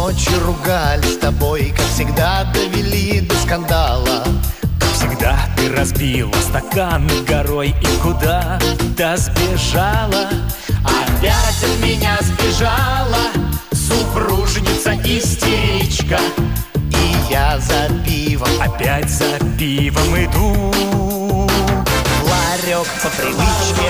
ночи ругались с тобой, как всегда довели до скандала. Как всегда ты разбила стаканы горой и куда-то сбежала. Опять от меня сбежала супружница-истеричка. И я за пивом, Опять за пивом иду в ларек по привычке.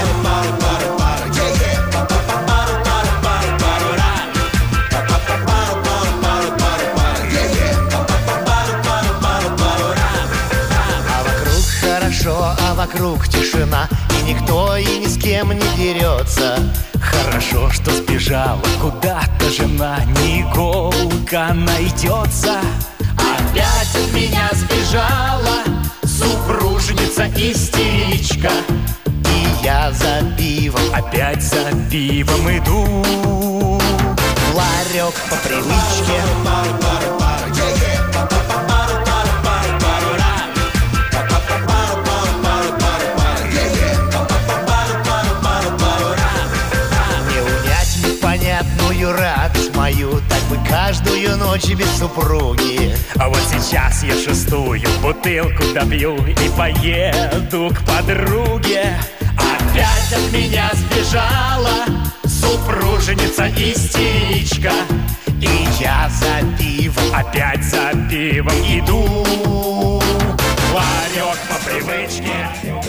А вокруг хорошо, а вокруг тишина, и никто и ни с кем не дерется. Хорошо, что сбежала куда-то жена, не иголка найдется. Опять от меня сбежала супружница-истеричка. И я за пивом, Опять за пивом иду в ларек по привычке. Не унять непонятную радость мою, так бы каждую ночь без супруги. А вот сейчас я шестую бутылку допью и поеду к подруге. Опять от меня сбежала супружница-истеричка. И я за пивом, Опять за пивом иду Ларек по привычке.